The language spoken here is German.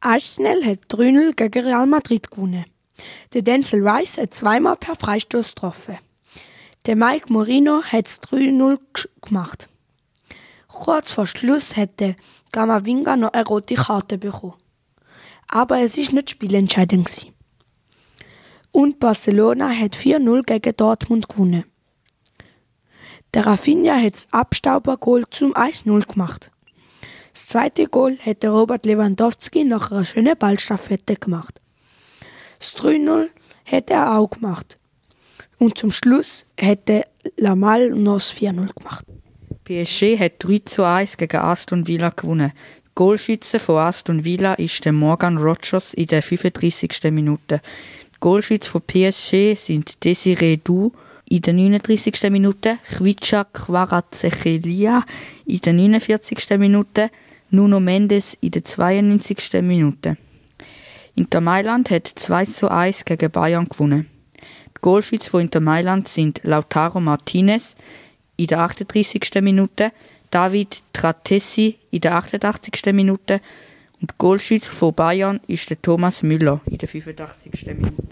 Arsenal hat 3-0 gegen Real Madrid gewonnen. Der Denzel Rice hat zweimal per Freistoß getroffen. Der Mike Morino hat es 3-0 gemacht. Kurz vor Schluss hat der Camavinga noch eine rote Karte bekommen. Aber es war nicht spielentscheidend. Und Barcelona hat 4-0 gegen Dortmund gewonnen. Der Rafinha hat das Abstaubergoal zum 1-0 gemacht. Das zweite Goal hat der Robert Lewandowski nach einer schönen Ballstaffette gemacht. Das 3-0 hat er auch gemacht. Und zum Schluss hat der Lamal noch das 4-0 gemacht. PSG hat 3-1 gegen Aston Villa gewonnen. Goalschütze von Aston Villa ist der Morgan Rogers in der 35. Minute. Die Goalschütze von PSG sind Desiree Du in der 39. Minute, Khvicha Kvaratskhelia in der 49. Minute, Nuno Mendes in der 92. Minute. Inter Mailand hat 2-1 gegen Bayern gewonnen. Die Goalschütze von Inter Mailand sind Lautaro Martinez in der 38. Minute, David Tratessi in der 88. Minute und Goalschütze von Bayern ist der Thomas Müller in der 85. Minute.